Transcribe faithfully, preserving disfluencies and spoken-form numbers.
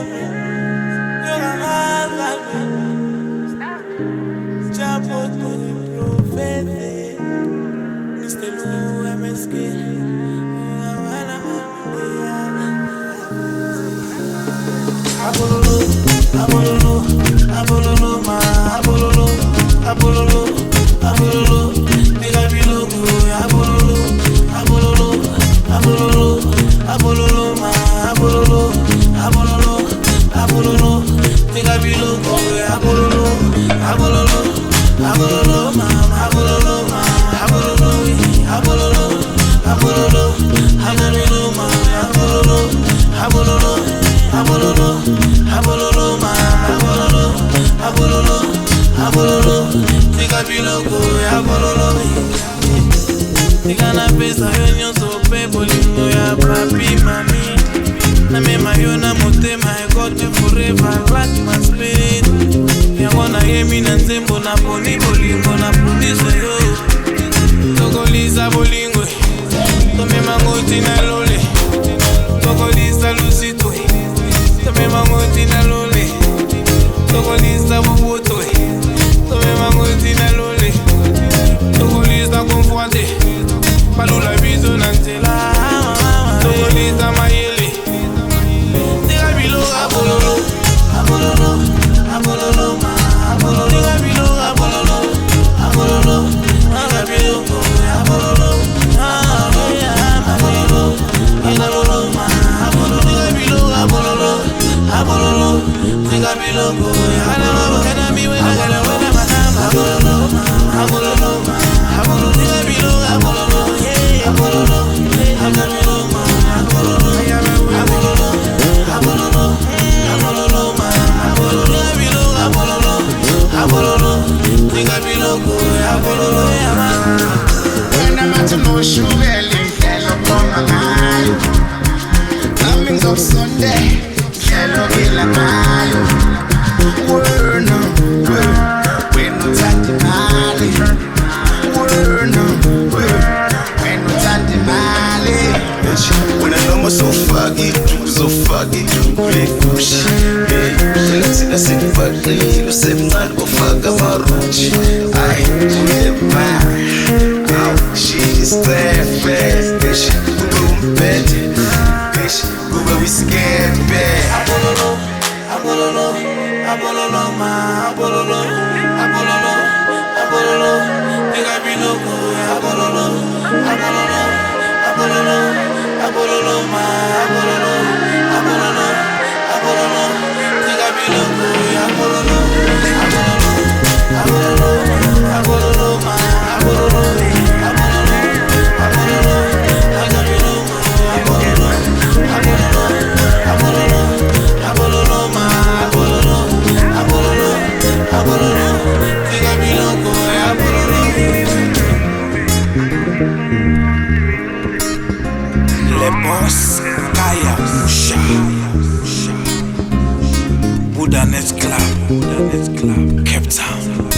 Abololo, abololo, abololo, ma abololo, abololo, abololo, diga bilogo, abololo, abololo, abololo, abololo, ma abololo, abololo, abololo, diga bilogo, abololo, abololo, abololo, ma abololo, ma abololo, abololo, abololo, abololo, ma abololo, abololo. Abololo, abololo, ma abololo, abololo, abololo, tika biloko, abololo. Tika na pesa yonyo sope bolingo ya papi mami. Na me mayona motema I got you forever like my spirit. Yango na yemi na nzembo na poni bolingo na puniso yo. Tokoliza bolingo, tome mangoti na lole. Tokoliza lusito. Tome mangoti na lole, tokoliza bubuto. Tome mangoti na lole, tokoliza konfuate. Palula bizo na ntela, tokoliza mayele. Diga bilo abololo, abololo, abololo ma abololo. Diga bilo abololo, abololo, diga bilo abololo, abololo, abololo ma abololo. Diga bilo abololo. Abololo, diga biloko, abololo, kana miwe na kana wena makamba. Abololo, abololo, abololo, diga biloko, abololo, abololo, diga biloko, abololo, abololo, abololo, abololo, abololo, diga biloko, abololo, abololo, diga biloko, abololo, abololo. When I'm at the motion, belly, hello, come alive. Coming up Sunday. Hello, Gila Mayo. Word no, word. When we talk to Mali. Word no, word. When we talk to Mali. When I know I'm so foggy, so foggy, great push. Hey, let's see the same foggy. You say, man, go fuck up my roach. I live my. Oh, she's there fast. Bitch, go bed. Bitch, go we scared bad. Abololo, abololo, abololo, ma abololo, abololo, abololo, diga biloko, abololo, abololo, abololo, abololo, ma abololo, abololo, abololo, diga biloko, abololo, abololo, abololo, abololo, ma abololo, abololo, abololo, diga biloko, abololo, abololo, abololo. Abololo, ma abololo, abololo, abololo, diga biloko, abololo. Le boss, Kaya, Musha, Buddha Net Club, Buddha Net Club, Cape Town.